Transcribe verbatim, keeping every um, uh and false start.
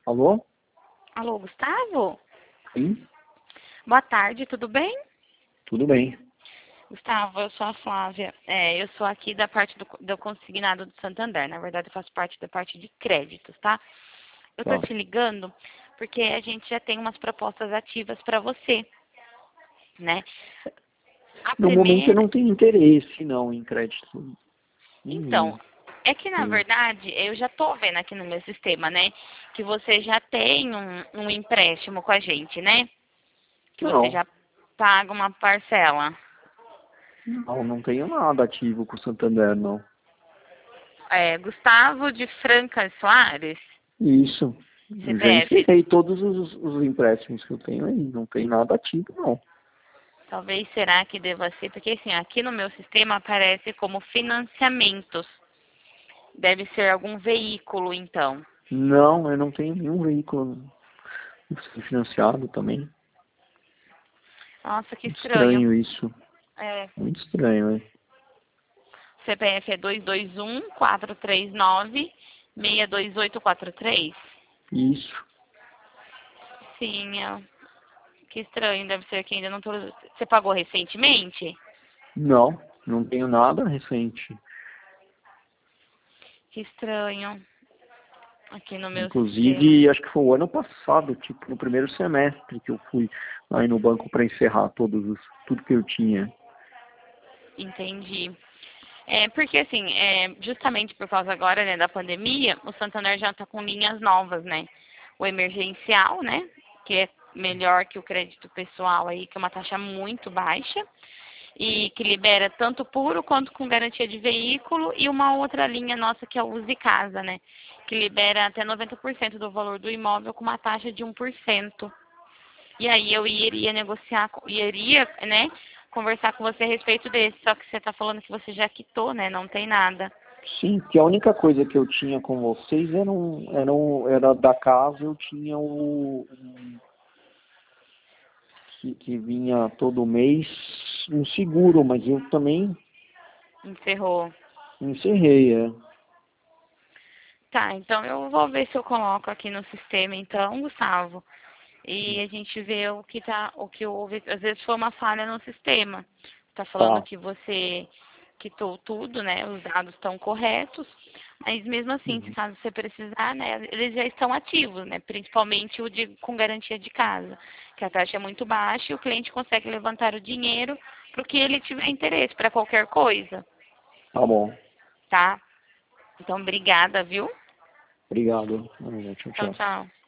Alô? Alô, Gustavo? Sim, Boa tarde, tudo bem? tudo bem. Gustavo, eu sou a Flávia. É, eu sou aqui da parte do, do consignado do Santander. Na verdade, eu faço parte da parte de créditos, tá? Eu tô Tá. te ligando porque a gente já tem umas propostas ativas para você, né? A No momento eu primeira, não tenho interesse não em crédito nenhum. então, é que na Sim. verdade eu já tô vendo aqui no meu sistema, né? Que você já tem um, um empréstimo com a gente, né? Que você Não, já paga uma parcela. não, não tenho nada ativo com o Santander, não. É, Gustavo de Franca Soares, Isso. Eu já C P F. encerrei todos os, os empréstimos que eu tenho aí. Não tem nada ativo, não. Talvez será que deva ser, porque assim, aqui no meu sistema aparece como financiamentos. Deve ser algum veículo, então. Não, eu não tenho nenhum veículo financiado também. Nossa, que Muito estranho. estranho isso. É, Muito estranho, né? C P F é dois dois um, quatro três nove, seis dois oito quatro três. Isso. Sim, é, que estranho, deve ser que ainda não tô... Você pagou recentemente? Não, não tenho nada recente. Que estranho. Aqui no meu sistema. Inclusive, acho que foi o ano passado, tipo, no primeiro semestre que eu fui aí no banco para encerrar todos os, tudo que eu tinha. Entendi. É, porque assim, é, justamente por causa agora, né, da pandemia, o Santander já está com linhas novas, né? O emergencial, né, que é melhor que o crédito pessoal aí, que é uma taxa muito baixa, e que libera tanto puro quanto com garantia de veículo, e uma outra linha nossa que é o Use Casa, né, que libera até noventa por cento do valor do imóvel com uma taxa de um por cento. E aí eu iria negociar, com- iria, né, conversar com você a respeito desse, só que você está falando que você já quitou, né, não tem nada. Sim, que a única coisa que eu tinha com vocês era, um, era, um, era da casa, eu tinha o um, que, que vinha todo mês um seguro, mas eu também Encerrou. encerrei, é. Tá, então eu vou ver se eu coloco aqui no sistema então, Gustavo. E a gente vê o que tá, o que houve. Às vezes foi uma falha no sistema. Tá falando Tá. que você quitou tudo, né? Os dados estão corretos. Mas mesmo assim, se Uhum. caso você precisar, né, eles já estão ativos, né? Principalmente o de com garantia de casa, que a taxa é muito baixa e o cliente consegue levantar o dinheiro para o que ele tiver interesse, para qualquer coisa, Tá bom. tá? Então, obrigada, viu? Obrigado. Tchau, Tchau, tchau. tchau.